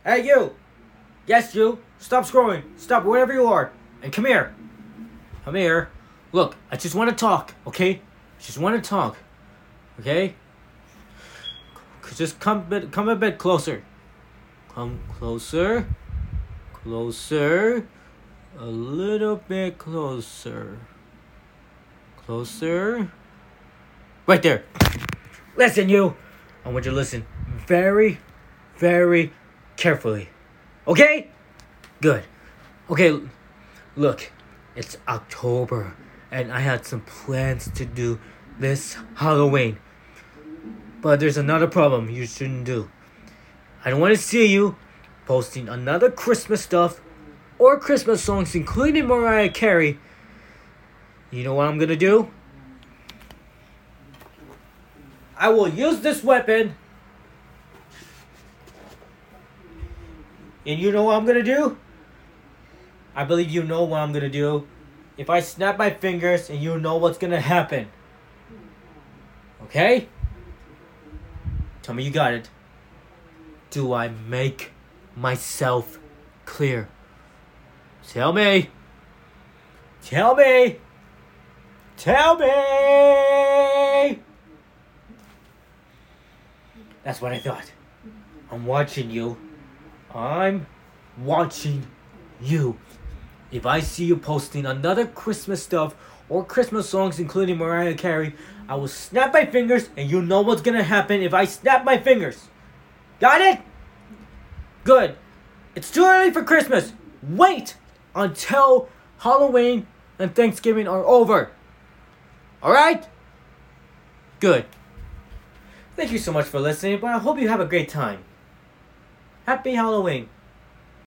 Hey, you! Yes, you! Stop scrolling! Stop wherever you are! And come here! Come here! Look, I just want to talk, okay? I just want to talk, okay? Just come a bit closer. Come closer. Closer. A little bit closer. Closer. Right there. Listen, you! I want you to listen very, very carefully. Okay? Good. Okay, look. It's October, and I had some plans to do this Halloween. But there's another problem you shouldn't do. I don't want to see you posting another Christmas stuff or Christmas songs, including Mariah Carey. You know what I'm gonna do? I will use this weapon. And you know what I'm gonna do? I believe you know what I'm gonna do. If I snap my fingers, and you know what's gonna happen. Okay? Tell me you got it. Do I make myself clear? Tell me. Tell me. Tell me. That's what I thought. I'm watching you. I'm watching you. If I see you posting another Christmas stuff or Christmas songs including Mariah Carey, I will snap my fingers, and you know what's gonna happen if I snap my fingers. Got it? Good. It's too early for Christmas. Wait until Halloween and Thanksgiving are over. Alright? Good. Thank you so much for listening, but I hope you have a great time. Happy Halloween.